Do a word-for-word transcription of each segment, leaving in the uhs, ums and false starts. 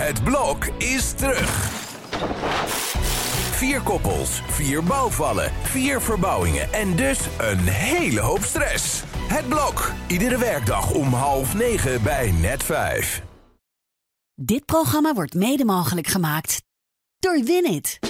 Het blok is terug. Vier koppels, vier bouwvallen, vier verbouwingen en dus een hele hoop stress. Het blok, iedere werkdag om half negen bij Net vijf. Dit programma wordt mede mogelijk gemaakt door Winit.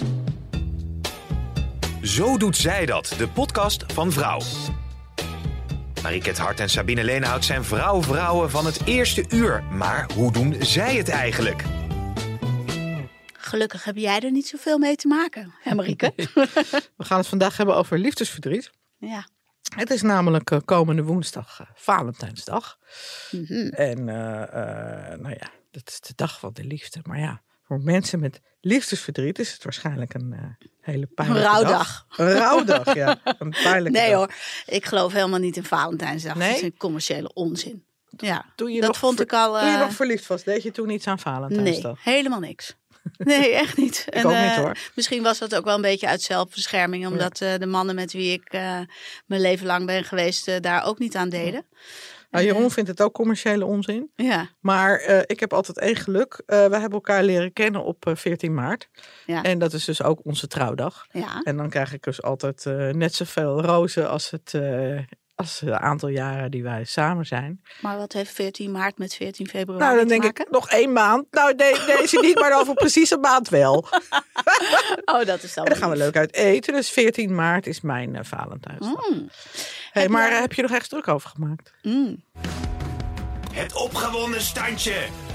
Zo doet zij dat, de podcast van Vrouw. Mariket Hart en Sabine Leenhout zijn vrouw-vrouwen van het eerste uur. Maar hoe doen zij het eigenlijk? Gelukkig heb jij er niet zoveel mee te maken, hè Marieke? We gaan het vandaag hebben over liefdesverdriet. Ja. Het is namelijk uh, komende woensdag uh, Valentijnsdag. Mm-hmm. En uh, uh, nou ja, dat is de dag van de liefde. Maar ja, voor mensen met liefdesverdriet is het waarschijnlijk een uh, hele pijnlijke een rouwdag. dag. Een rouwdag, ja. Een pijnlijke nee dag. hoor, ik geloof helemaal niet in Valentijnsdag. Nee? Dat is een commerciële onzin. Ja, Toen je dat nog vond ver- ik al... Uh... Toen je nog verliefd was, deed je toen iets aan Nee, Valentijnsdag? helemaal niks. Nee, echt niet. Ik en, ook uh, niet hoor. Misschien was dat ook wel een beetje uit zelfbescherming. Omdat uh, de mannen met wie ik uh, mijn leven lang ben geweest uh, daar ook niet aan deden. Nou, Jeroen vindt het ook commerciële onzin. Ja. Maar uh, ik heb altijd één geluk. Uh, we hebben elkaar leren kennen op uh, veertien maart. Ja. En dat is dus ook onze trouwdag. Ja. En dan krijg ik dus altijd uh, net zoveel rozen als het uh, als het aantal jaren die wij samen zijn. Maar wat heeft veertien maart met veertien februari Nou, dan te denk maken? ik nog één maand. Nou, de, deze niet, maar over precies een maand wel. Oh, dat is dan En dan gaan we leuk uit eten. Dus veertien maart is mijn uh, Valentijnsdag. Mm. Hey, Heb maar jij- uh, heb je nog echt druk over gemaakt? Mm. Het opgewonden standje.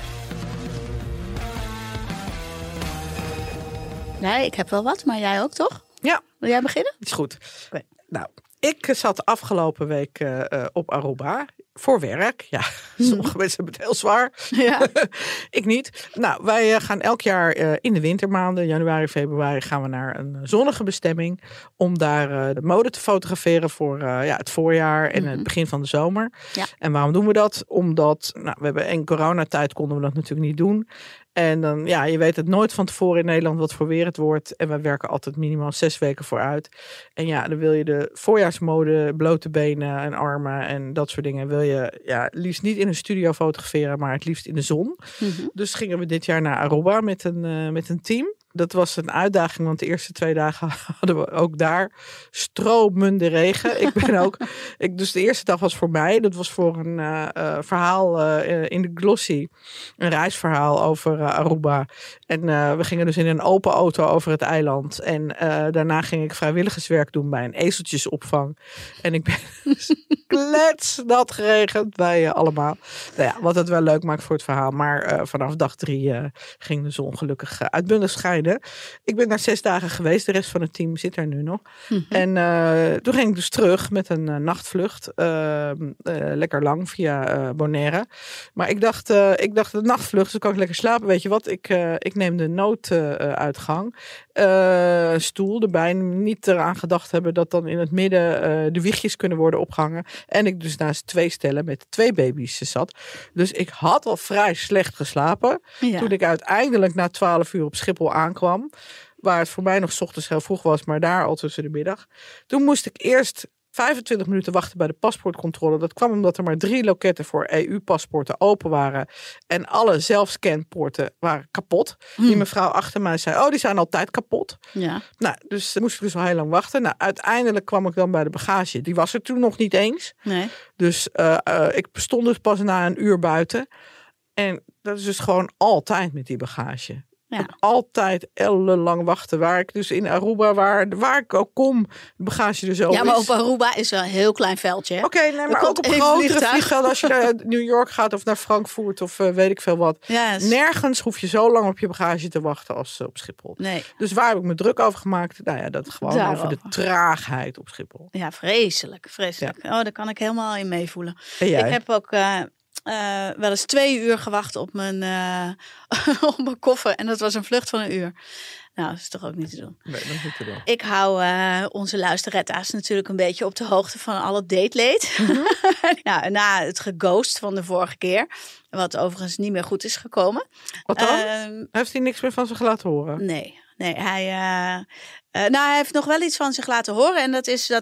Nee, ik heb wel wat, maar jij ook toch? Ja. Wil jij beginnen? Is goed. Oké. Nou, ik zat afgelopen week uh, uh, op Aruba. Voor werk. Ja, sommige mensen hebben het heel zwaar. Ja. Ik niet. Nou, wij uh, gaan elk jaar uh, in de wintermaanden, januari, februari, gaan we naar een zonnige bestemming. Om daar uh, de mode te fotograferen voor uh, ja, het voorjaar en Mm-hmm. het begin van de zomer. Ja. En waarom doen we dat? Omdat, nou, we hebben in coronatijd konden we dat natuurlijk niet doen. En dan, ja, je weet het nooit van tevoren in Nederland wat voor weer het wordt. En wij werken altijd minimaal zes weken vooruit. En ja, dan wil je de voorjaarsmode, blote benen en armen en dat soort dingen, wil je ja, liefst niet in een studio fotograferen, maar het liefst in de zon. Mm-hmm. Dus gingen we dit jaar naar Aruba met een, uh, met een team. Dat was een uitdaging, want de eerste twee dagen hadden we ook daar stromende regen. Ik ben ook, ik, dus de eerste dag was voor mij. Dat was voor een uh, uh, verhaal uh, in de Glossy. Een reisverhaal over uh, Aruba. En uh, we gingen dus in een open auto over het eiland. En uh, daarna ging ik vrijwilligerswerk doen bij een ezeltjesopvang. En ik ben dus kletsnat geregend bij uh, allemaal. Nou ja, wat het wel leuk maakt voor het verhaal. Maar uh, vanaf dag drie uh, ging de zon gelukkig uh, uitbundig schijnen. Ik ben daar zes dagen geweest. De rest van het team zit er nu nog. Mm-hmm. En uh, toen ging ik dus terug met een uh, nachtvlucht. Uh, uh, lekker lang via uh, Bonaire. Maar ik dacht, uh, ik dacht de nachtvlucht, dus kan ik lekker slapen. Weet je wat? Ik, uh, ik neem de nooduitgang. Uh, een stoel erbij. Niet eraan gedacht hebben dat dan in het midden uh, de wiegjes kunnen worden opgehangen. En ik dus naast twee stellen met twee baby's zat. Dus ik had al vrij slecht geslapen. Ja. Toen ik uiteindelijk na twaalf uur op Schiphol aankwam. Waar het voor mij nog 's ochtends heel vroeg was, maar daar al tussen de middag. Toen moest ik eerst vijfentwintig minuten wachten bij de paspoortcontrole. Dat kwam omdat er maar drie loketten voor E U-paspoorten open waren. En alle zelfscanpoorten waren kapot. Hmm. Die mevrouw achter mij zei, oh, die zijn altijd kapot. Ja. Nou, dus dan moest ik dus al heel lang wachten. Nou, uiteindelijk kwam ik dan bij de bagage. Die was er toen nog niet eens. Nee. Dus uh, uh, ik stond dus pas na een uur buiten. En dat is dus gewoon altijd met die bagage. Ja. En altijd ellenlang wachten. Waar ik dus in Aruba, waar, waar ik ook kom, de bagage er zo Ja, maar is. op Aruba is wel een heel klein veldje. Hè? Oké, nee, maar komt ook op één grotere vliegtuig. vliegvelden. Als je naar New York gaat of naar Frankfurt of uh, weet ik veel wat. Ja, is- Nergens hoef je zo lang op je bagage te wachten als uh, op Schiphol. Nee. Dus waar heb ik me druk over gemaakt? Nou ja, dat gewoon Daarover. over de traagheid op Schiphol. Ja, vreselijk. Vreselijk. Oh, daar kan ik helemaal in meevoelen. En jij? Ik heb ook uh, uh, wel eens twee uur gewacht op mijn, uh, op mijn koffer. En dat was een vlucht van een uur. Nou, dat is toch ook niet te doen. Nee, dat is niet te doen. Ik hou uh, onze luisterretta's natuurlijk een beetje op de hoogte van alle dateleed. Mm-hmm. nou, na het geghost van de vorige keer. Wat overigens niet meer goed is gekomen. Wat dan? Uh, Heeft hij niks meer van zich laten horen? nee, nee. Hij, uh, uh, nou, hij heeft nog wel iets van zich laten horen. En dat is dat ik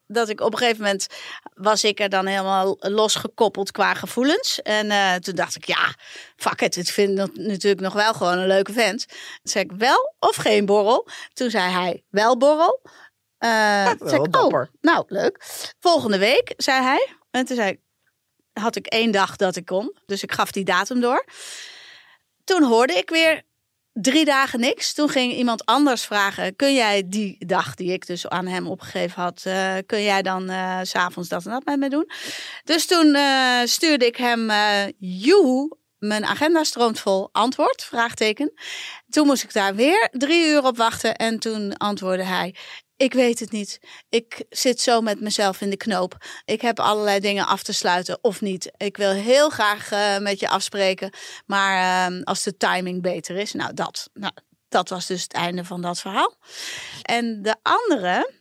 dat ik op een gegeven moment was ik er dan helemaal losgekoppeld qua gevoelens. En uh, toen dacht ik, ja, fuck it. Ik vind het natuurlijk nog wel gewoon een leuke vent. Toen zei ik, wel of geen borrel? Toen zei hij, wel borrel. Uh, Ja, toen zei ik, oh, nou, leuk. Volgende week, zei hij. En toen zei ik, had ik één dag dat ik kon. Dus ik gaf die datum door. Toen hoorde ik weer drie dagen niks. Toen ging iemand anders vragen, kun jij die dag die ik dus aan hem opgegeven had, uh, kun jij dan uh, 's avonds dat en dat met me doen? Dus toen uh, stuurde ik hem, uh, joehoe, mijn agenda stroomt vol, antwoord, vraagteken. Toen moest ik daar weer drie uur op wachten en toen antwoordde hij, ik weet het niet. Ik zit zo met mezelf in de knoop. Ik heb allerlei dingen af te sluiten of niet. Ik wil heel graag uh, met je afspreken. Maar uh, als de timing beter is. Nou dat, nou, dat was dus het einde van dat verhaal. En de andere.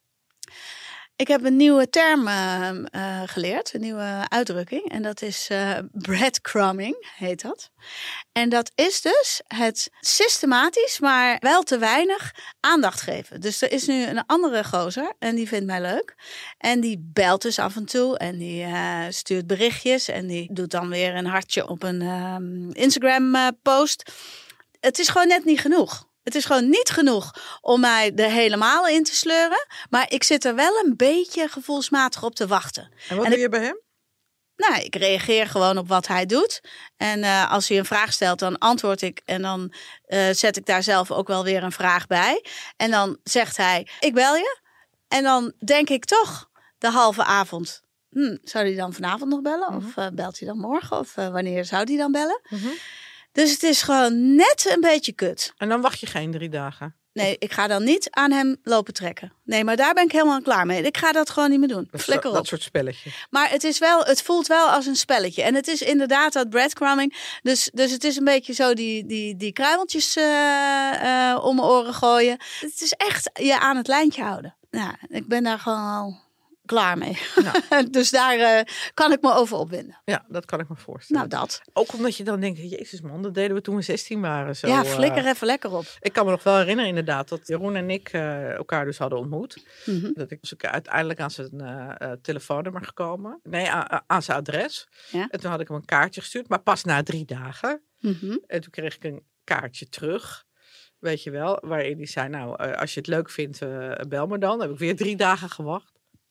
Ik heb een nieuwe term uh, uh, geleerd. Een nieuwe uitdrukking. En dat is uh, breadcrumbing, heet dat. En dat is dus het systematisch, maar wel te weinig aandacht geven. Dus er is nu een andere gozer en die vindt mij leuk. En die belt dus af en toe en die uh, stuurt berichtjes. En die doet dan weer een hartje op een uh, Instagram uh, post. Het is gewoon net niet genoeg. Het is gewoon niet genoeg om mij er helemaal in te sleuren. Maar ik zit er wel een beetje gevoelsmatig op te wachten. En wat en doe ik, je bij hem? Nou, ik reageer gewoon op wat hij doet. En uh, als hij een vraag stelt, dan antwoord ik. En dan uh, zet ik daar zelf ook wel weer een vraag bij. En dan zegt hij, ik bel je. En dan denk ik toch de halve avond. Hm, zou hij dan vanavond nog bellen? Mm-hmm. Of uh, belt hij dan morgen? Of uh, wanneer zou hij dan bellen? Mm-hmm. Dus het is gewoon net een beetje kut. En dan wacht je geen drie dagen? Nee, ik ga dan niet aan hem lopen trekken. Nee, maar daar ben ik helemaal klaar mee. Ik ga dat gewoon niet meer doen. Flikker op. Dat soort spelletjes. Maar het is wel, het voelt wel als een spelletje. En het is inderdaad dat breadcrumbing. Dus, dus het is een beetje zo die, die, die kruimeltjes uh, uh, om mijn oren gooien. Het is echt je aan het lijntje houden. Ja, ik ben daar gewoon al klaar mee. Nou. Dus daar uh, kan ik me over opwinden. Ja, dat kan ik me voorstellen. Nou, dat. Ook omdat je dan denkt, jezus man, dat deden we toen we zestien waren. Zo, ja, flikker uh, even lekker op. Ik kan me nog wel herinneren inderdaad dat Jeroen en ik uh, elkaar dus hadden ontmoet. Mm-hmm. Dat ik was uiteindelijk aan zijn uh, uh, telefoonnummer gekomen. Nee, aan, aan zijn adres. Ja? En toen had ik hem een kaartje gestuurd, maar pas na drie dagen. Mm-hmm. En toen kreeg ik een kaartje terug. Weet je wel, waarin hij zei, nou, uh, als je het leuk vindt, uh, bel me dan. Dan heb ik weer drie dagen gewacht.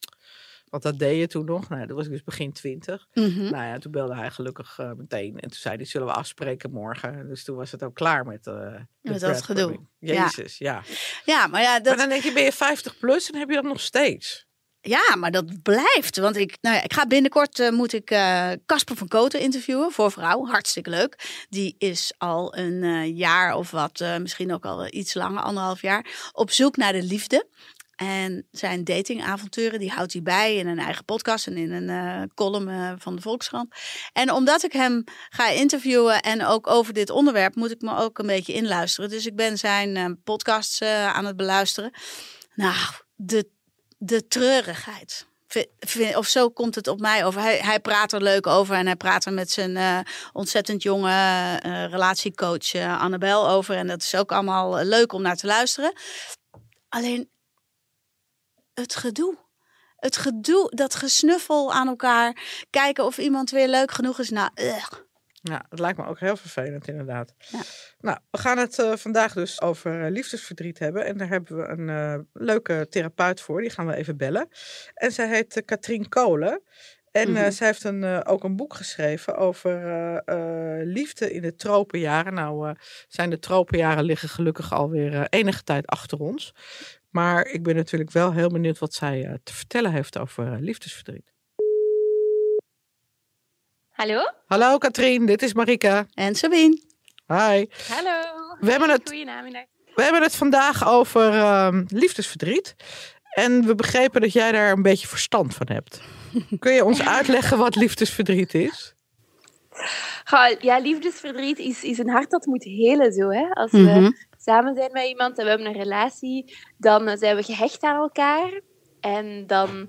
Want dat deed je toen nog. Nou, dat was ik dus begin twintig. Mm-hmm. Nou ja, toen belde hij gelukkig uh, meteen. En toen zei hij, zullen we afspreken morgen? Dus toen was het ook klaar met, uh, met dat gedoe. Jezus, ja. Ja, ja maar ja. Dat... Maar dan denk je, ben je vijftig plus en heb je dat nog steeds? Ja, maar dat blijft. Want ik, nou ja, ik ga binnenkort, uh, moet ik Casper uh, van Koten interviewen voor Vrouw. Hartstikke leuk. Die is al een uh, jaar of wat, uh, misschien ook al iets langer, anderhalf jaar, op zoek naar de liefde. En zijn datingavonturen, die houdt hij bij in een eigen podcast en in een uh, column uh, van de Volkskrant. En omdat ik hem ga interviewen en ook over dit onderwerp, moet ik me ook een beetje inluisteren. Dus ik ben zijn uh, podcasts uh, aan het beluisteren. Nou, de, de treurigheid. Of zo komt het op mij over. Hij, hij praat er leuk over en hij praat er met zijn uh, ontzettend jonge uh, relatiecoach uh, Annabel over. En dat is ook allemaal leuk om naar te luisteren. Alleen het gedoe. Het gedoe, dat gesnuffel aan elkaar. Kijken of iemand weer leuk genoeg is. Nou, ugh. Ja, dat lijkt me ook heel vervelend inderdaad. Ja. Nou, we gaan het uh, vandaag dus over uh, liefdesverdriet hebben. En daar hebben we een uh, leuke therapeut voor. Die gaan we even bellen. En zij heet uh, Katrien Kolen. En uh, mm-hmm. zij heeft een, uh, ook een boek geschreven over uh, uh, liefde in de tropenjaren. Nou, uh, zijn de tropenjaren liggen gelukkig alweer uh, enige tijd achter ons. Maar ik ben natuurlijk wel heel benieuwd wat zij uh, te vertellen heeft over uh, liefdesverdriet. Hallo? Hallo Katrien, dit is Marika. En Sabine. Hi. Hallo. We hebben het, Goedenamiddag. We hebben het vandaag over uh, liefdesverdriet. En we begrepen dat jij daar een beetje verstand van hebt. Kun je ons uitleggen wat liefdesverdriet is? Ja, liefdesverdriet is, is een hart dat moet helen zo. Hè? Als mm-hmm. we samen zijn met iemand en we hebben een relatie, dan zijn we gehecht aan elkaar. En dan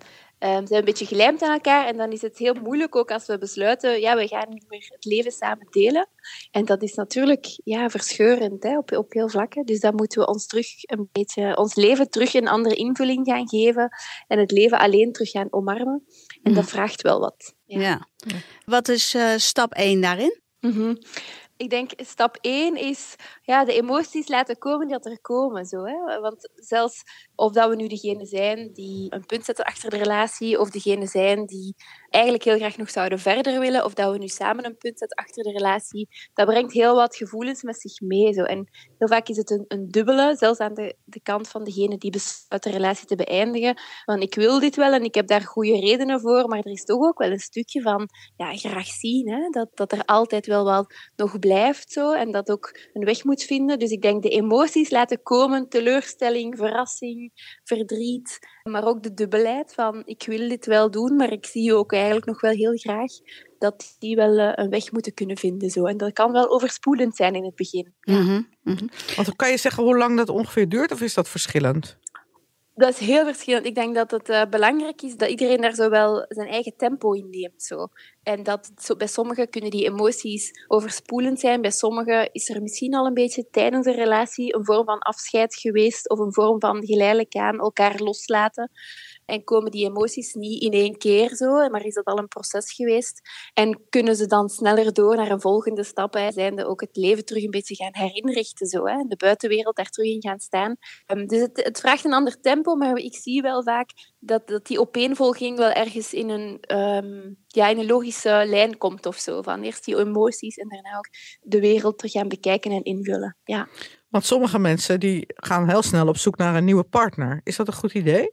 zijn we een beetje gelijmd aan elkaar. En dan is het heel moeilijk ook als we besluiten, ja, we gaan niet meer het leven samen delen. En dat is natuurlijk ja, verscheurend hè, op, op heel vlakken. Dus dan moeten we ons terug een beetje, ons leven terug een andere invulling gaan geven. En het leven alleen terug gaan omarmen. En dat vraagt wel wat. Ja. Ja. Wat is uh, stap één daarin? Mm-hmm. Ik denk, stap één is ja, de emoties laten komen dat er komen. Zo, hè? Want zelfs of dat we nu degene zijn die een punt zetten achter de relatie, of degene zijn die eigenlijk heel graag nog zouden verder willen, of dat we nu samen een punt zetten achter de relatie, dat brengt heel wat gevoelens met zich mee. Zo. En heel vaak is het een, een dubbele, zelfs aan de, de kant van degene die besluit de relatie te beëindigen. Van ik wil dit wel en ik heb daar goede redenen voor, maar er is toch ook wel een stukje van ja, graag zien, hè? Dat, dat er altijd wel wat nog blijft zo, en dat ook een weg moet vinden. Dus ik denk de emoties laten komen, teleurstelling, verrassing, verdriet, maar ook de dubbelheid van ik wil dit wel doen, maar ik zie ook eigenlijk nog wel heel graag dat die wel uh, een weg moeten kunnen vinden. Zo. En dat kan wel overspoelend zijn in het begin. Ja. Mm-hmm. Mm-hmm. Want dan kan je zeggen hoe lang dat ongeveer duurt, of is dat verschillend? Dat is heel verschillend. Ik denk dat het uh, belangrijk is dat iedereen daar zo wel zijn eigen tempo in neemt. Zo. En dat zo, bij sommigen kunnen die emoties overspoelend zijn. Bij sommigen is er misschien al een beetje tijdens een relatie een vorm van afscheid geweest of een vorm van geleidelijk aan elkaar loslaten. En komen die emoties niet in één keer zo, maar is dat al een proces geweest? En kunnen ze dan sneller door naar een volgende stap, hè, zijnde ook het leven terug een beetje gaan herinrichten, zo, hè, de buitenwereld daar terug in gaan staan. Um, dus het, het vraagt een ander tempo, maar ik zie wel vaak dat, dat die opeenvolging wel ergens in een, um, ja, in een logische lijn komt of zo. Van eerst die emoties en daarna ook de wereld terug gaan bekijken en invullen. Ja. Want sommige mensen die gaan heel snel op zoek naar een nieuwe partner. Is dat een goed idee?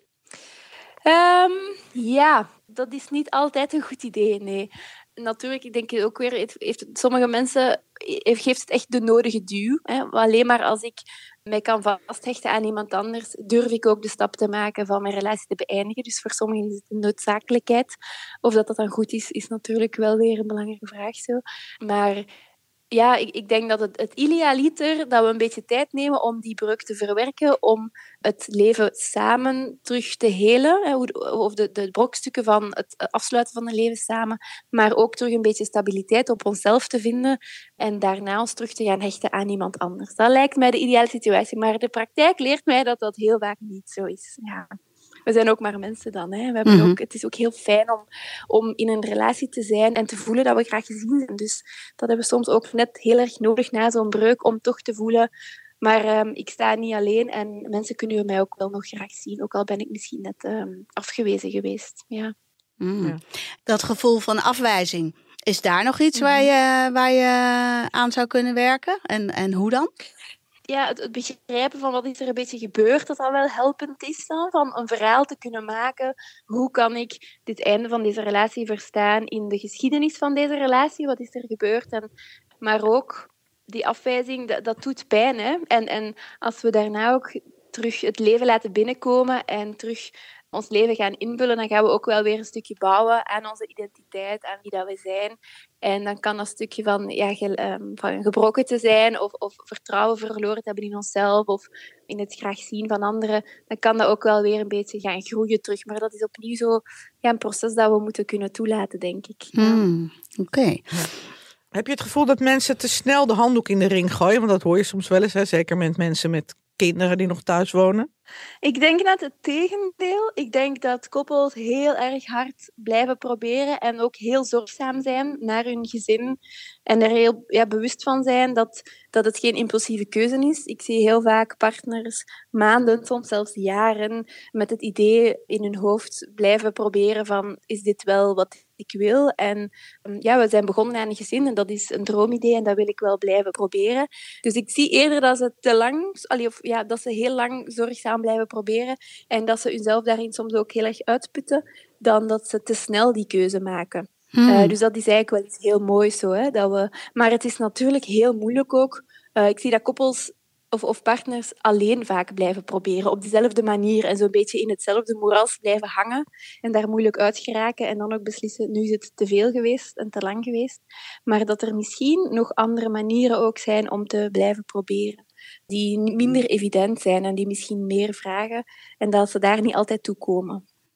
Um, ja, dat is niet altijd een goed idee, nee. Natuurlijk, ik denk ook weer, heeft, heeft sommige mensen heeft, geeft het echt de nodige duw. Hè. Alleen maar als ik mij kan vasthechten aan iemand anders, durf ik ook de stap te maken van mijn relatie te beëindigen. Dus voor sommigen is het een noodzakelijkheid. Of dat dat dan goed is, is natuurlijk wel weer een belangrijke vraag. Zo. Maar ja, ik, ik denk dat het, het idealiter dat we een beetje tijd nemen om die breuk te verwerken, om het leven samen terug te helen, hè, of de, de brokstukken van het afsluiten van het leven samen, maar ook terug een beetje stabiliteit op onszelf te vinden en daarna ons terug te gaan hechten aan iemand anders. Dat lijkt mij de ideale situatie, maar de praktijk leert mij dat dat heel vaak niet zo is. Ja. We zijn ook maar mensen dan. Hè. We hebben mm-hmm. ook, het is ook heel fijn om, om in een relatie te zijn en te voelen dat we graag gezien zijn. Dus dat hebben we soms ook net heel erg nodig na zo'n breuk om toch te voelen. Maar um, ik sta niet alleen en mensen kunnen mij ook wel nog graag zien. Ook al ben ik misschien net um, afgewezen geweest. Ja. Mm. Ja. Dat gevoel van afwijzing. Is daar nog iets mm-hmm. waar, je, waar je aan zou kunnen werken? En, en hoe dan? Ja, het, het begrijpen van wat is er een beetje gebeurd, dat dat wel helpend is dan, van een verhaal te kunnen maken. Hoe kan ik dit einde van deze relatie verstaan in de geschiedenis van deze relatie? Wat is er gebeurd? En, maar ook die afwijzing, dat, dat doet pijn. Hè? En, en als we daarna ook terug het leven laten binnenkomen en terug ons leven gaan invullen, dan gaan we ook wel weer een stukje bouwen aan onze identiteit, aan wie dat we zijn. En dan kan dat stukje van, ja, ge, um, van gebroken te zijn of, of vertrouwen verloren te hebben in onszelf of in het graag zien van anderen, dan kan dat ook wel weer een beetje gaan groeien terug. Maar dat is opnieuw zo ja, een proces dat we moeten kunnen toelaten, denk ik. Mm, Oké. Okay. Heb je het gevoel dat mensen te snel de handdoek in de ring gooien? Want dat hoor je soms wel eens, hè? Zeker met mensen met kinderen die nog thuis wonen. Ik denk net het tegendeel. Ik denk dat koppels heel erg hard blijven proberen en ook heel zorgzaam zijn naar hun gezin en er heel ja, bewust van zijn dat, dat het geen impulsieve keuze is. Ik zie heel vaak partners maanden, soms zelfs jaren, met het idee in hun hoofd blijven proberen van, is dit wel wat ik wil? En ja, we zijn begonnen aan een gezin en dat is een droomidee en dat wil ik wel blijven proberen. Dus ik zie eerder dat ze te lang, of ja, dat ze heel lang zorgzaam blijven proberen en dat ze hunzelf daarin soms ook heel erg uitputten, dan dat ze te snel die keuze maken. Hmm. Uh, dus dat is eigenlijk wel iets heel moois zo, hè, dat we... Maar het is natuurlijk heel moeilijk ook. Uh, ik zie dat koppels of, of partners alleen vaak blijven proberen op dezelfde manier en zo'n beetje in hetzelfde moeras blijven hangen en daar moeilijk uit geraken en dan ook beslissen, nu is het te veel geweest en te lang geweest. Maar dat er misschien nog andere manieren ook zijn om te blijven proberen, die minder evident zijn en die misschien meer vragen en dat ze daar niet altijd toe komen.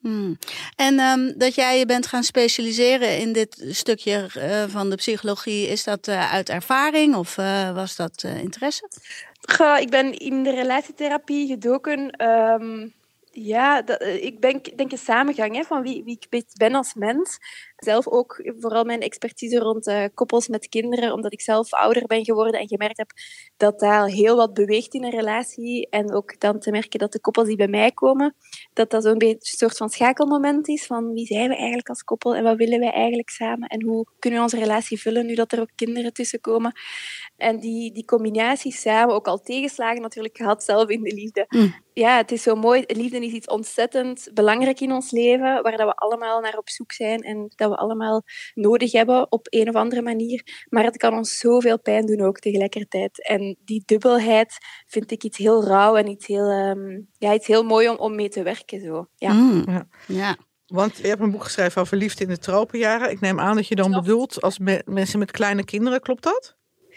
Hmm. En um, dat jij je bent gaan specialiseren in dit stukje uh, van de psychologie, is dat uh, uit ervaring of uh, was dat uh, interesse? Goh, ik ben in de relatietherapie gedoken. Um, ja, dat, ik ben, denk een samengang hè, van wie, wie ik ben als mens. Zelf ook vooral mijn expertise rond uh, koppels met kinderen, omdat ik zelf ouder ben geworden en gemerkt heb dat daar heel wat beweegt in een relatie. En ook dan te merken dat de koppels die bij mij komen, dat dat zo'n beetje een soort van schakelmoment is van wie zijn we eigenlijk als koppel en wat willen wij eigenlijk samen en hoe kunnen we onze relatie vullen nu dat er ook kinderen tussen komen. En die, die combinatie samen, ook al tegenslagen natuurlijk gehad zelf in de liefde. Mm. Ja, het is zo mooi. Liefde is iets ontzettend belangrijk in ons leven, waar dat we allemaal naar op zoek zijn en dat we allemaal nodig hebben op een of andere manier. Maar het kan ons zoveel pijn doen ook tegelijkertijd. En die dubbelheid vind ik iets heel rauw en iets heel, um, ja, iets heel mooi om, om mee te werken. Zo. Ja. Mm. Ja. Ja. Want je hebt een boek geschreven over liefde in de tropenjaren. Ik neem aan dat je dan Klopt. bedoelt als me- mensen met kleine kinderen. Klopt dat?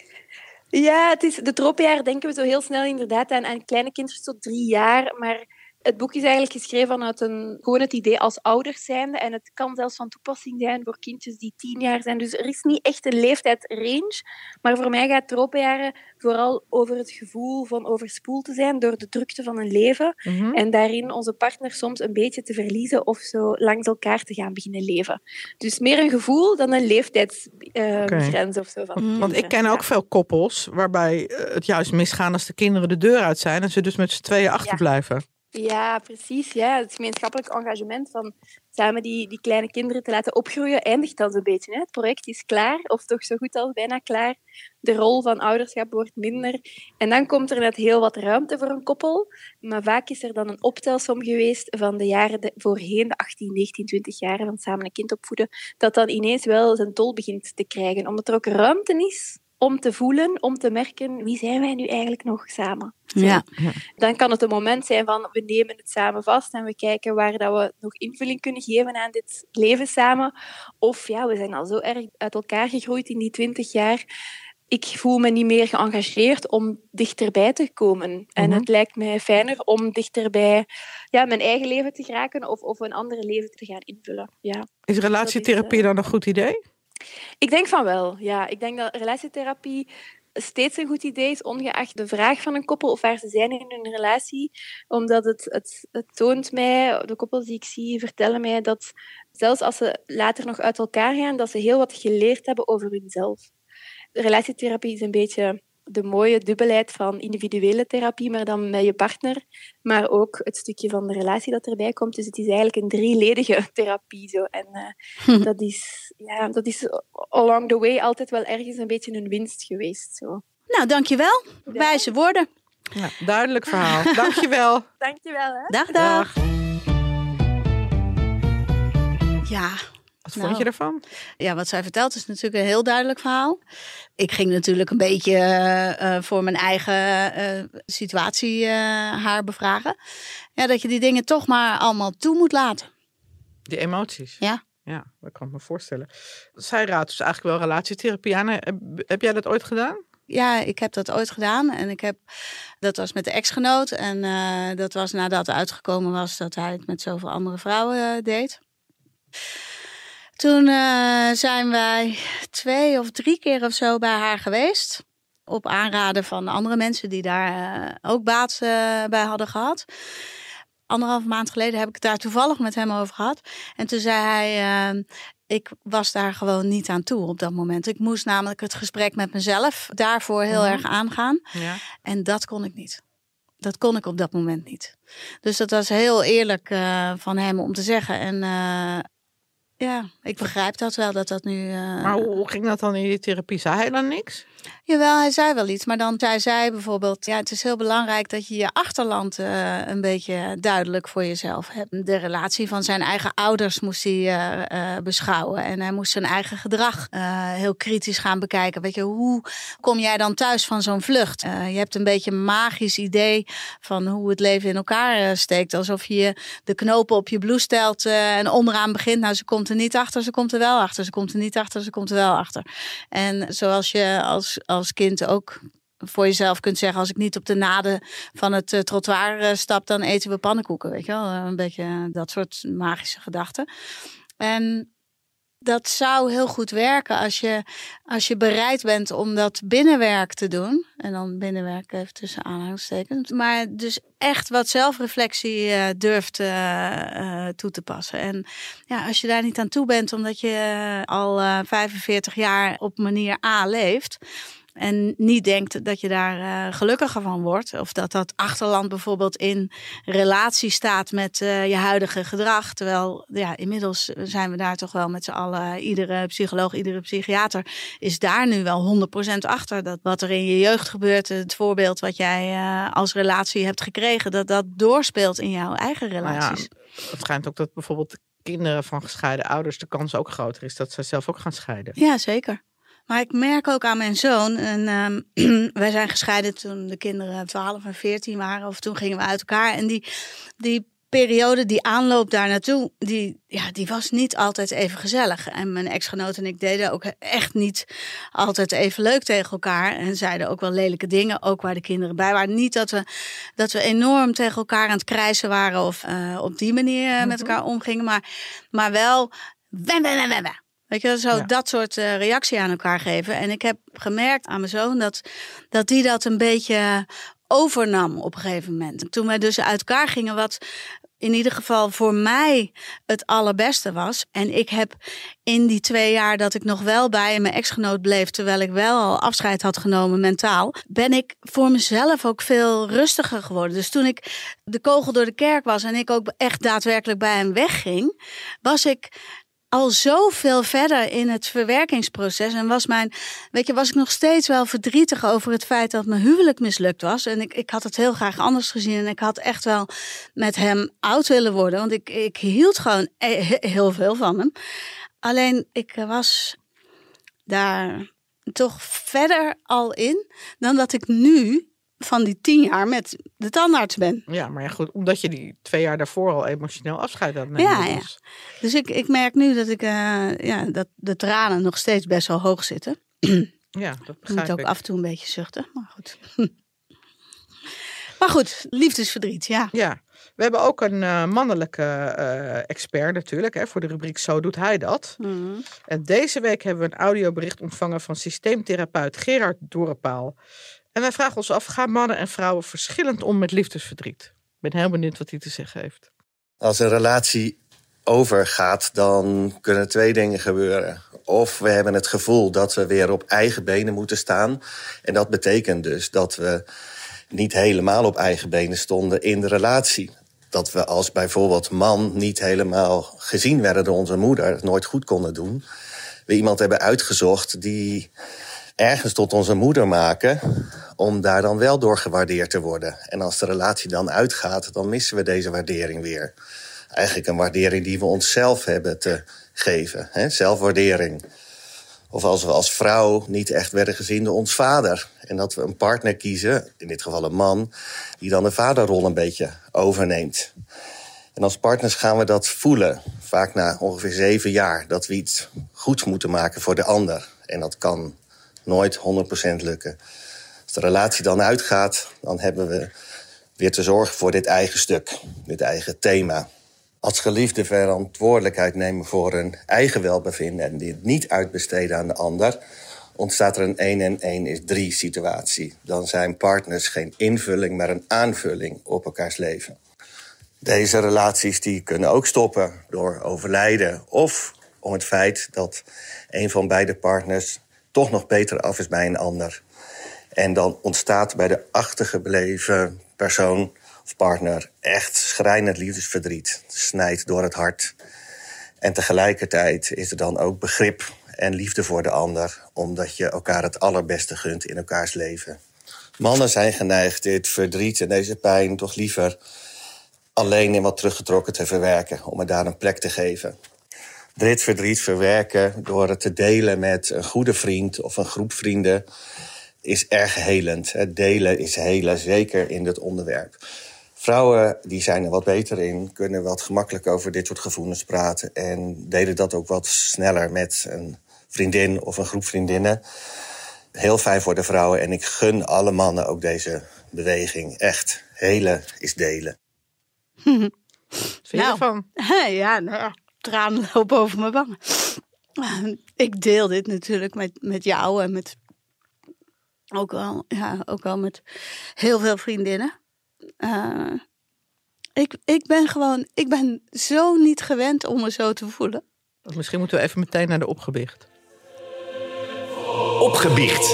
Ja, het is, de tropenjaren denken we zo heel snel inderdaad aan, aan kleine kinderen tot drie jaar. Maar het boek is eigenlijk geschreven vanuit een, gewoon het idee als ouders zijnde. En het kan zelfs van toepassing zijn voor kindjes die tien jaar zijn. Dus er is niet echt een leeftijdsrange. Maar voor mij gaat tropenjaren vooral over het gevoel van overspoeld te zijn door de drukte van een leven. Mm-hmm. En daarin onze partner soms een beetje te verliezen of zo langs elkaar te gaan beginnen leven. Dus meer een gevoel dan een leeftijdsgrens uh, okay. of zo. Van mm. Want ik ken ook veel koppels waarbij het juist misgaan als de kinderen de deur uit zijn en ze dus met z'n tweeën achterblijven. Ja. Ja, precies. Ja. Het gemeenschappelijk engagement van samen die, die kleine kinderen te laten opgroeien eindigt dan zo'n beetje. Hè. Het project is klaar, of toch zo goed als bijna klaar. De rol van ouderschap wordt minder. En dan komt er net heel wat ruimte voor een koppel. Maar vaak is er dan een optelsom geweest van de jaren de, voorheen, de achttien, negentien, twintig jaren van samen een kind opvoeden, dat dan ineens wel zijn tol begint te krijgen. Omdat er ook ruimte is om te voelen, om te merken, wie zijn wij nu eigenlijk nog samen? Ja. Dan kan het een moment zijn van, we nemen het samen vast en we kijken waar dat we nog invulling kunnen geven aan dit leven samen. Of ja, we zijn al zo erg uit elkaar gegroeid in die twintig jaar. Ik voel me niet meer geëngageerd om dichterbij te komen. Mm-hmm. En het lijkt mij fijner om dichterbij ja, mijn eigen leven te geraken of, of een ander leven te gaan invullen. Ja. Is relatietherapie is, uh... dan een goed idee? Ik denk van wel, ja. Ik denk dat relatietherapie steeds een goed idee is, ongeacht de vraag van een koppel of waar ze zijn in hun relatie. Omdat het, het, het toont mij, de koppels die ik zie, vertellen mij dat zelfs als ze later nog uit elkaar gaan, dat ze heel wat geleerd hebben over hunzelf. Relatietherapie is een beetje de mooie dubbelheid van individuele therapie, maar dan met je partner, maar ook het stukje van de relatie dat erbij komt. Dus het is eigenlijk een drieledige therapie. Zo. En uh, hm. dat, is, ja, dat is along the way altijd wel ergens een beetje een winst geweest. Zo. Nou, dankjewel. Ja. Wijze woorden. Ja, duidelijk verhaal. Dankjewel. Dankjewel. Hè. Dag, dag. dag. Ja. Wat vond nou, je ervan? Ja, wat zij vertelt is natuurlijk een heel duidelijk verhaal. Ik ging natuurlijk een beetje uh, voor mijn eigen uh, situatie uh, haar bevragen. Ja, dat je die dingen toch maar allemaal toe moet laten. Die emoties? Ja. Ja, dat kan ik me voorstellen. Zij raadt dus eigenlijk wel relatietherapie aan. Heb, heb jij dat ooit gedaan? Ja, ik heb dat ooit gedaan. En ik heb, dat was met de ex-genoot. En uh, dat was nadat uitgekomen was dat hij het met zoveel andere vrouwen uh, deed. Toen uh, zijn wij twee of drie keer of zo bij haar geweest. Op aanraden van andere mensen die daar uh, ook baat uh, bij hadden gehad. Anderhalve maand geleden heb ik het daar toevallig met hem over gehad. En toen zei hij, uh, ik was daar gewoon niet aan toe op dat moment. Ik moest namelijk het gesprek met mezelf daarvoor heel mm-hmm. erg aangaan. Ja. En dat kon ik niet. Dat kon ik op dat moment niet. Dus dat was heel eerlijk uh, van hem om te zeggen. En uh, ja, ik begrijp dat wel, dat dat nu... Uh... Maar hoe, hoe ging dat dan in je therapie? Zei hij dan niks? Jawel, hij zei wel iets. Maar dan zei zij bijvoorbeeld... Ja, het is heel belangrijk dat je je achterland uh, een beetje duidelijk voor jezelf hebt. De relatie van zijn eigen ouders moest hij uh, uh, beschouwen. En hij moest zijn eigen gedrag uh, heel kritisch gaan bekijken. Weet je, hoe kom jij dan thuis van zo'n vlucht? Uh, je hebt een beetje een magisch idee van hoe het leven in elkaar uh, steekt. Alsof je de knopen op je blouse stelt uh, en onderaan begint. Nou, ze komt er niet achter, ze komt er wel achter. Ze komt er niet achter, ze komt er wel achter. En zoals je als als kind ook voor jezelf kunt zeggen, als ik niet op de naden van het uh, trottoir uh, stap, dan eten we pannenkoeken, weet je wel. Uh, een beetje uh, dat soort magische gedachten. En dat zou heel goed werken als je, als je bereid bent om dat binnenwerk te doen. En dan binnenwerk even tussen aanhalingstekens. Maar dus echt wat zelfreflectie uh, durft uh, uh, toe te passen. En ja, als je daar niet aan toe bent, omdat je uh, al uh, vijfenveertig jaar op manier A leeft, en niet denkt dat je daar uh, gelukkiger van wordt. Of dat dat achterland bijvoorbeeld in relatie staat met uh, je huidige gedrag. Terwijl ja, inmiddels zijn we daar toch wel met z'n allen. Iedere psycholoog, iedere psychiater is daar nu wel honderd procent achter. Dat wat er in je jeugd gebeurt, het voorbeeld wat jij uh, als relatie hebt gekregen, dat dat doorspeelt in jouw eigen relaties. Nou ja, het schijnt ook dat bijvoorbeeld kinderen van gescheiden ouders, de kans ook groter is dat ze zelf ook gaan scheiden. Ja, zeker. Maar ik merk ook aan mijn zoon, en um, wij zijn gescheiden toen de kinderen twaalf en veertien waren, of toen gingen we uit elkaar. En die, die periode, die aanloop daar naartoe, die, ja, die was niet altijd even gezellig. En mijn ex-genoot en ik deden ook echt niet altijd even leuk tegen elkaar. En zeiden ook wel lelijke dingen, ook waar de kinderen bij waren. Niet dat we, dat we enorm tegen elkaar aan het krijsen waren of uh, op die manier mm-hmm. met elkaar omgingen. Maar, maar wel, wem, wem, wem, wem. Weet je, zo ja. dat soort uh, reactie aan elkaar geven. En ik heb gemerkt aan mijn zoon dat, dat die dat een beetje overnam op een gegeven moment. Toen wij dus uit elkaar gingen, wat in ieder geval voor mij het allerbeste was. En ik heb in die twee jaar dat ik nog wel bij mijn ex-genoot bleef, terwijl ik wel al afscheid had genomen mentaal, ben ik voor mezelf ook veel rustiger geworden. Dus toen ik de kogel door de kerk was en ik ook echt daadwerkelijk bij hem wegging, was ik al zoveel verder in het verwerkingsproces. En was mijn, weet je, was ik nog steeds wel verdrietig over het feit dat mijn huwelijk mislukt was. En ik, ik had het heel graag anders gezien. En ik had echt wel met hem oud willen worden. Want ik, ik hield gewoon heel veel van hem. Alleen ik was daar toch verder al in dan dat ik nu van die tien jaar met de tandarts ben. Ja, maar ja, goed, omdat je die twee jaar daarvoor al emotioneel afscheid had nemen. Ja, ja. Dus, dus ik, ik merk nu dat ik uh, ja, dat de tranen nog steeds best wel hoog zitten. Ja, dat begrijp ik. Je moet ook af en toe een beetje zuchten, maar goed. Maar goed, liefdesverdriet, ja. Ja, we hebben ook een uh, mannelijke uh, expert natuurlijk, hè, voor de rubriek Zo doet hij dat. Mm-hmm. En deze week hebben we een audiobericht ontvangen van systeemtherapeut Gerard Dorepaal. En wij vragen ons af, gaan mannen en vrouwen verschillend om met liefdesverdriet? Ik ben heel benieuwd wat hij te zeggen heeft. Als een relatie overgaat, dan kunnen twee dingen gebeuren. Of we hebben het gevoel dat we weer op eigen benen moeten staan. En dat betekent dus dat we niet helemaal op eigen benen stonden in de relatie. Dat we als bijvoorbeeld man niet helemaal gezien werden door onze moeder, het nooit goed konden doen. We iemand hebben uitgezocht die ergens tot onze moeder maken, om daar dan wel door gewaardeerd te worden. En als de relatie dan uitgaat, dan missen we deze waardering weer. Eigenlijk een waardering die we onszelf hebben te geven. Hè? Zelfwaardering. Of als we als vrouw niet echt werden gezien door ons vader. En dat we een partner kiezen, in dit geval een man, die dan de vaderrol een beetje overneemt. En als partners gaan we dat voelen. Vaak na ongeveer zeven jaar. Dat we iets goeds moeten maken voor de ander. En dat kan nooit honderd procent lukken. Als de relatie dan uitgaat, dan hebben we weer te zorgen voor dit eigen stuk. Dit eigen thema. Als geliefde verantwoordelijkheid nemen voor hun eigen welbevinden en dit niet uitbesteden aan de ander, ontstaat er een één en één is drie situatie. Dan zijn partners geen invulling, maar een aanvulling op elkaars leven. Deze relaties die kunnen ook stoppen door overlijden of om het feit dat een van beide partners toch nog beter af is bij een ander. En dan ontstaat bij de achtergebleven persoon of partner echt schrijnend liefdesverdriet. Het snijdt door het hart. En tegelijkertijd is er dan ook begrip en liefde voor de ander, omdat je elkaar het allerbeste gunt in elkaars leven. Mannen zijn geneigd dit verdriet en deze pijn toch liever alleen en wat teruggetrokken te verwerken, om het daar een plek te geven. Dit verdriet verwerken door het te delen met een goede vriend of een groep vrienden is erg helend. Het delen is helen, zeker in dit onderwerp. Vrouwen die zijn er wat beter in, kunnen wat gemakkelijker over dit soort gevoelens praten en delen dat ook wat sneller met een vriendin of een groep vriendinnen. heel fijn voor de vrouwen. En ik gun alle mannen ook deze beweging. Echt, helen is delen. Wat vind je Nou, ervan? Ja, nou ja, tranen lopen over mijn wangen. Ik deel dit natuurlijk met, met jou en met ook wel, ja, ook wel met heel veel vriendinnen. Uh, ik, ik ben gewoon, ik ben zo niet gewend om me zo te voelen. Misschien moeten we even meteen naar de opgebiecht. Opgebiecht.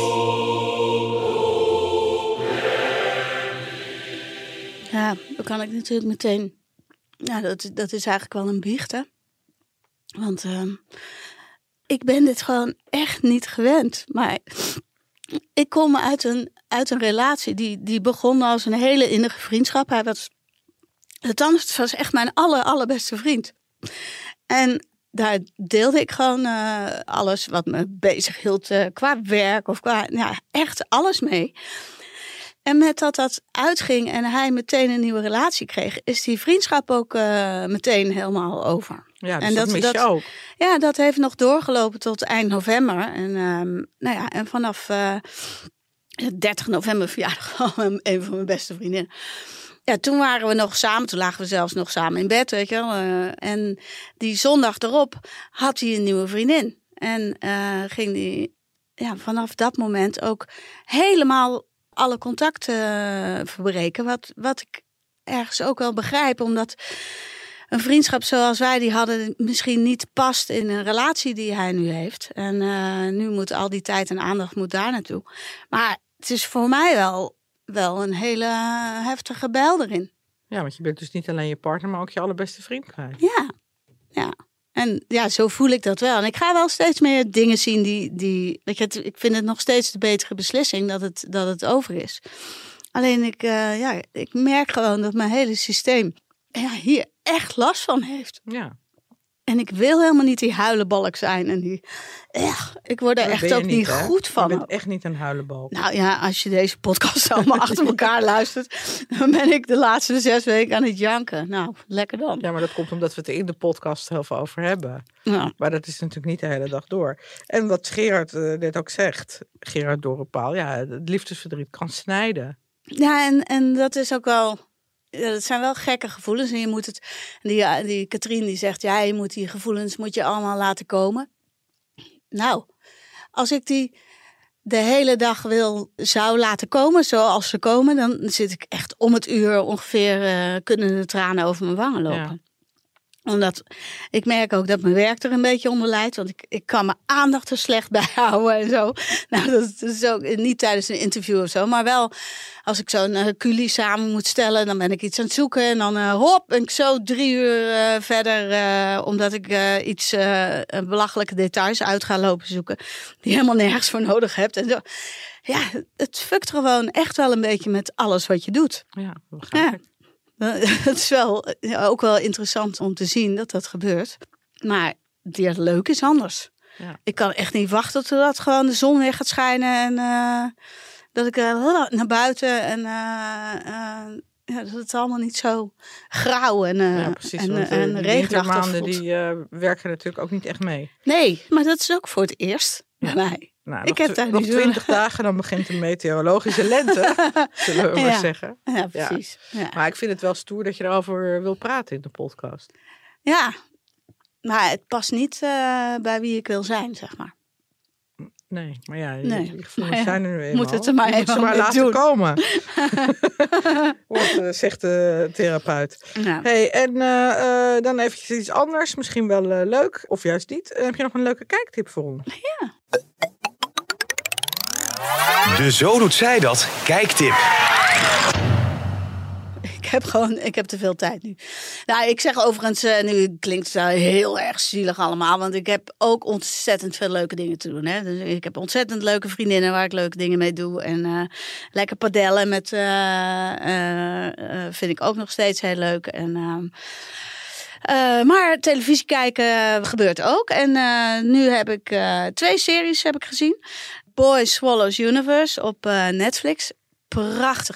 Ja, dan kan ik natuurlijk meteen. Ja, dat, dat is eigenlijk wel een biecht, hè? Want uh, ik ben dit gewoon echt niet gewend. Maar ik kom uit een, uit een relatie die, die begon als een hele innige vriendschap. Hij was, het was echt mijn aller, allerbeste vriend. En daar deelde ik gewoon uh, alles wat me bezig hield uh, qua werk of qua, ja, echt alles mee. En met dat dat uitging en hij meteen een nieuwe relatie kreeg, is die vriendschap ook uh, meteen helemaal over. Ja, dus en dat, dat mis je dat, ook. Ja, dat heeft nog doorgelopen tot eind november. En, um, nou ja, en vanaf uh, dertig november verjaardag een van mijn beste vriendinnen. Ja, toen waren we nog samen. Toen lagen we zelfs nog samen in bed, weet je wel. Uh, en die zondag erop had hij een nieuwe vriendin. En uh, ging die ja, vanaf dat moment ook helemaal alle contacten uh, verbreken. Wat, wat ik ergens ook wel begrijp. Omdat een vriendschap zoals wij die hadden misschien niet past in een relatie die hij nu heeft. En uh, nu moet al die tijd en aandacht moet daar naartoe. Maar het is voor mij wel, wel een hele heftige bijl erin. Ja, want je bent dus niet alleen je partner, maar ook je allerbeste vriend kwijt. Ja, ja. En ja, zo voel ik dat wel. En ik ga wel steeds meer dingen zien die... die weet je, ik vind het nog steeds de betere beslissing dat het, dat het over is. Alleen ik, uh, ja, ik merk gewoon dat mijn hele systeem ja, hier echt last van heeft. Ja. En ik wil helemaal niet die huilenbalk zijn. En die, echt, ik word er Dat echt ben je ook niet, niet goed van. Je bent echt niet een huilenbalk. Nou ja, als je deze podcast allemaal achter elkaar luistert, dan ben ik de laatste zes weken aan het janken. Nou, lekker dan. Ja, maar dat komt omdat we het er in de podcast heel veel over hebben. Ja. Maar dat is natuurlijk niet de hele dag door. En wat Gerard uh, net ook zegt, Gerard Dorenpaal, ja, het liefdesverdriet kan snijden. Ja, en, en dat is ook wel... Ja, dat zijn wel gekke gevoelens. En je moet het. Die, die Katrien die zegt, ja, je moet die gevoelens moet je allemaal laten komen. Nou, als ik die de hele dag wil zou laten komen, zoals ze komen, dan zit ik echt om het uur ongeveer uh, kunnen de tranen over mijn wangen lopen. Ja. Omdat ik merk ook dat mijn werk er een beetje onder lijdt. Want ik, ik kan mijn aandacht er slecht bij houden en zo. Nou, dat is ook niet tijdens een interview of zo. Maar wel als ik zo'n uh, culi samen moet stellen. Dan ben ik iets aan het zoeken. En dan uh, hop, ben ik zo drie uur uh, verder. Uh, omdat ik uh, iets uh, belachelijke details uit ga lopen zoeken. Die helemaal nergens voor nodig hebt. En zo. Ja, het fukt gewoon echt wel een beetje met alles wat je doet. Ja, begrijp ik. Ja. Het is wel ook wel interessant om te zien dat dat gebeurt. Maar het leuk is anders. Ja. Ik kan echt niet wachten totdat gewoon de zon weer gaat schijnen. En uh, dat ik uh, naar buiten. En uh, uh, ja, dat het allemaal niet zo grauw en, uh, ja, precies, en, want, uh, en regenachtig maanden voelt. die uh, werken natuurlijk ook niet echt mee. Nee, maar dat is ook voor het eerst bij ja. mij. Nou, ik nog heb daar nog niet twintig zo... dagen, dan begint de meteorologische lente, zullen we maar ja. zeggen. Ja, precies. Ja. Ja. Maar ik vind het wel stoer dat je erover wil praten in de podcast. Ja, maar het past niet uh, bij wie ik wil zijn, zeg maar. Nee, maar ja, nee. die gevoelens ja, zijn er nu eenmaal. Moet het er maar even maar laten doen. komen. Wat uh, zegt de therapeut. Ja. Hey, en uh, uh, dan eventjes iets anders. Misschien wel uh, leuk, of juist niet. Uh, heb je nog een leuke kijktip voor ons? Ja. De Zo Doet Zij Dat kijktip. Ik heb gewoon, ik heb te veel tijd nu. Nou, ik zeg overigens, uh, nu klinkt het heel erg zielig allemaal, want ik heb ook ontzettend veel leuke dingen te doen. Hè? Dus ik heb ontzettend leuke vriendinnen waar ik leuke dingen mee doe. En uh, lekker padellen met, uh, uh, uh, vind ik ook nog steeds heel leuk. En... Uh, Uh, maar televisie kijken gebeurt ook. En uh, nu heb ik uh, twee series heb ik gezien. Boy Swallows Universe op uh, Netflix. Prachtig, echt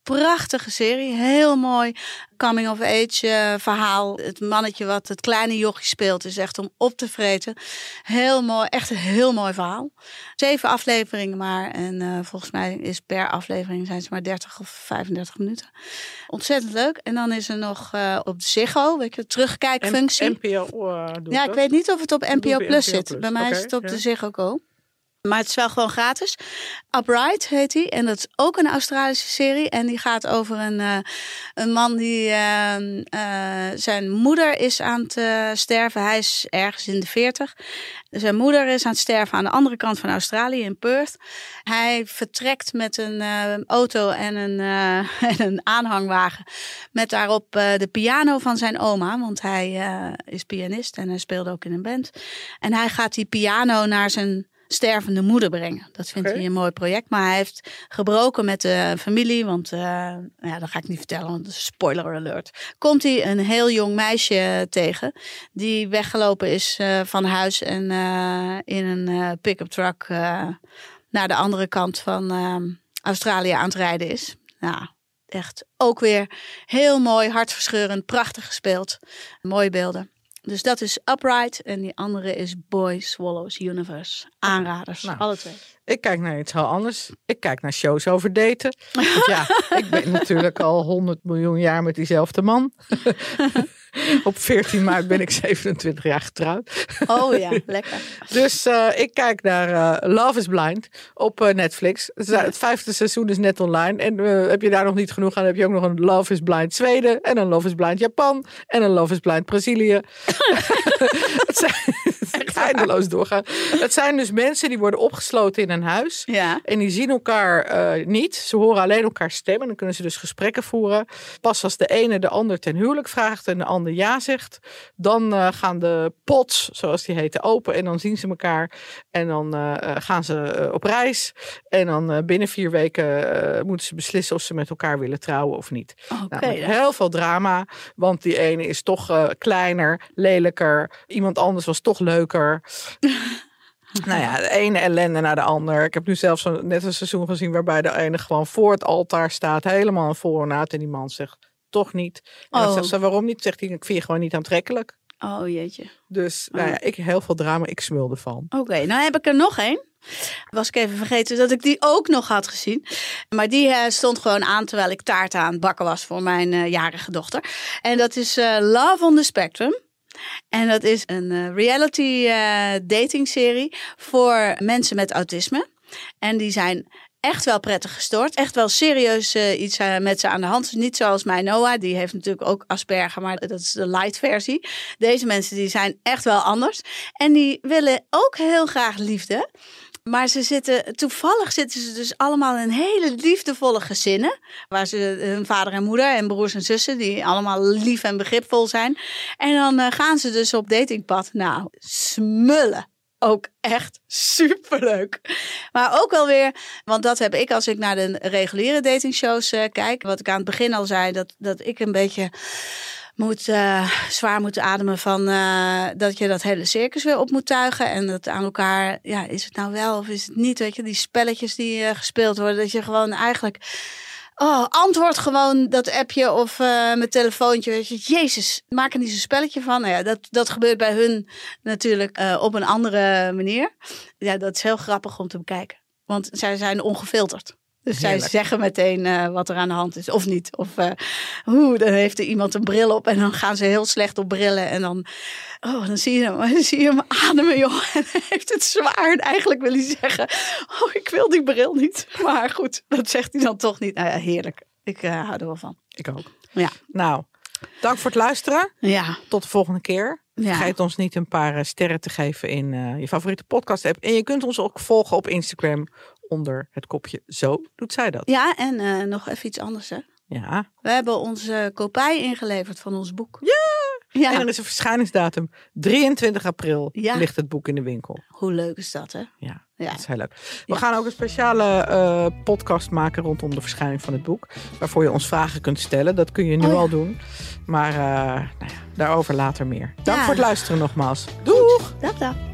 prachtige serie. Heel mooi coming-of-age uh, verhaal. Het mannetje wat het kleine jochie speelt is echt om op te vreten. Heel mooi, echt een heel mooi verhaal. Zeven afleveringen maar. En uh, volgens mij is per aflevering zijn ze maar dertig of vijfendertig minuten. Ontzettend leuk. En dan is er nog uh, op de Ziggo, weet je, de terugkijkfunctie. M P O uh, doet Ja, dat? ik weet niet of het op N P O Doe Plus N P O zit. Plus. Bij mij Oké, is het op ja. de Ziggo Go. Maar het is wel gewoon gratis. Upright heet hij. En dat is ook een Australische serie. En die gaat over een, uh, een man die... Uh, uh, zijn moeder is aan het uh, sterven. Hij is ergens in de veertig. Zijn moeder is aan het sterven aan de andere kant van Australië, in Perth. Hij vertrekt met een uh, auto en een, uh, en een aanhangwagen. Met daarop uh, de piano van zijn oma. Want hij uh, is pianist en hij speelde ook in een band. En hij gaat die piano naar zijn stervende moeder brengen. Dat vindt Okay. hij een mooi project. Maar hij heeft gebroken met de familie. Want uh, ja, dat ga ik niet vertellen. Want dat is spoiler alert. Komt hij een heel jong meisje tegen. Die weggelopen is uh, van huis. En uh, in een uh, pick-up truck uh, naar de andere kant van uh, Australië aan het rijden is. Nou, echt ook weer heel mooi, hartverscheurend, prachtig gespeeld. Mooie beelden. Dus dat is Upright en die andere is Boy Swallows Universe. Aanraders, Nou. alle twee. Ik kijk naar iets heel anders. Ik kijk naar shows over daten. Want ja, ik ben natuurlijk al honderd miljoen jaar met diezelfde man. Op veertien maart ben ik zevenentwintig jaar getrouwd. Oh ja, lekker. Dus uh, ik kijk naar uh, Love is Blind op uh, Netflix. Het, ja. het vijfde seizoen is net online. En uh, heb je daar nog niet genoeg aan, heb je ook nog een Love is Blind Zweden. En een Love is Blind Japan. En een Love is Blind Brazilië. Het zijn het eindeloos doorgaan. Het zijn dus mensen die worden opgesloten in een huis. Ja. En die zien elkaar uh, niet. Ze horen alleen elkaar stemmen. Dan kunnen ze dus gesprekken voeren. Pas als de ene de ander ten huwelijk vraagt en de ander ja zegt, dan uh, gaan de pots, zoals die heten, open. En dan zien ze elkaar. En dan uh, gaan ze uh, op reis. En dan uh, binnen vier weken uh, moeten ze beslissen of ze met elkaar willen trouwen of niet. Oké. Nou, met heel veel drama. Want die ene is toch uh, kleiner, lelijker. Iemand anders was toch leuker. Nou ja, de ene ellende naar de ander. Ik heb nu zelfs een, net een seizoen gezien waarbij de ene gewoon voor het altaar staat. Helemaal een voor en na. En die man zegt, toch niet. En dan Oh. zegt ze, waarom niet? Zegt hij, ik vind je gewoon niet aantrekkelijk. Oh jeetje. Dus nou ja, ik heel veel drama. Ik smulde van. Oké, okay, nou heb ik er nog één. Was ik even vergeten dat ik die ook nog had gezien. Maar die uh, stond gewoon aan terwijl ik taart aan het bakken was voor mijn uh, jarige dochter. En dat is uh, Love on the Spectrum. En dat is een uh, reality uh, dating serie voor mensen met autisme. En die zijn echt wel prettig gestoord. Echt wel serieus uh, iets uh, met ze aan de hand. Niet zoals mijn Noah, die heeft natuurlijk ook Asperger, maar dat is de light versie. Deze mensen die zijn echt wel anders. En die willen ook heel graag liefde. Maar ze zitten, toevallig zitten ze dus allemaal in hele liefdevolle gezinnen. Waar ze hun vader en moeder en broers en zussen, die allemaal lief en begripvol zijn. En dan uh, gaan ze dus op datingpad. Nou, smullen. Ook echt superleuk. Maar ook wel weer, want dat heb ik als ik naar de reguliere datingshows uh, kijk. Wat ik aan het begin al zei, dat, dat ik een beetje moet uh, zwaar moet ademen van uh, dat je dat hele circus weer op moet tuigen. En dat aan elkaar, ja, is het nou wel of is het niet? Weet je, die spelletjes die uh, gespeeld worden, dat je gewoon eigenlijk... Oh, antwoord gewoon dat appje of uh, mijn telefoontje. Weet je, Jezus, maak er niet zo'n spelletje van. Nou ja, dat, dat gebeurt bij hun natuurlijk uh, op een andere manier. Ja, dat is heel grappig om te bekijken. Want zij zijn ongefilterd. Dus Heerlijk. zij zeggen meteen uh, wat er aan de hand is of niet. Of uh, oeh, dan heeft er iemand een bril op en dan gaan ze heel slecht op brillen. En dan, oh, dan zie je hem, dan zie je hem ademen, joh. En hij heeft het zwaar. En eigenlijk wil hij zeggen, oh, ik wil die bril niet. Maar goed, dat zegt hij dan toch niet. Nou ja, heerlijk. Ik uh, hou er wel van. Ik ook. Ja. Nou, dank voor het luisteren. Ja. Tot de volgende keer. Ja. Vergeet ons niet een paar uh, sterren te geven in uh, je favoriete podcast app. En je kunt ons ook volgen op Instagram onder het kopje Zo doet zij dat. Ja, en uh, nog even iets anders, hè. Ja. We hebben onze kopij ingeleverd van ons boek. Ja! Ja. En er is een verschijningsdatum. drieëntwintig april Ja. ligt het boek in de winkel. Hoe leuk is dat, hè? Ja, Ja. dat is heel leuk. We Ja. gaan ook een speciale uh, podcast maken rondom de verschijning van het boek. Waarvoor je ons vragen kunt stellen. Dat kun je nu Oh ja. al doen. Maar uh, nou ja, daarover later meer. Dank Ja. voor het luisteren nogmaals. Doeg! Dag, dag.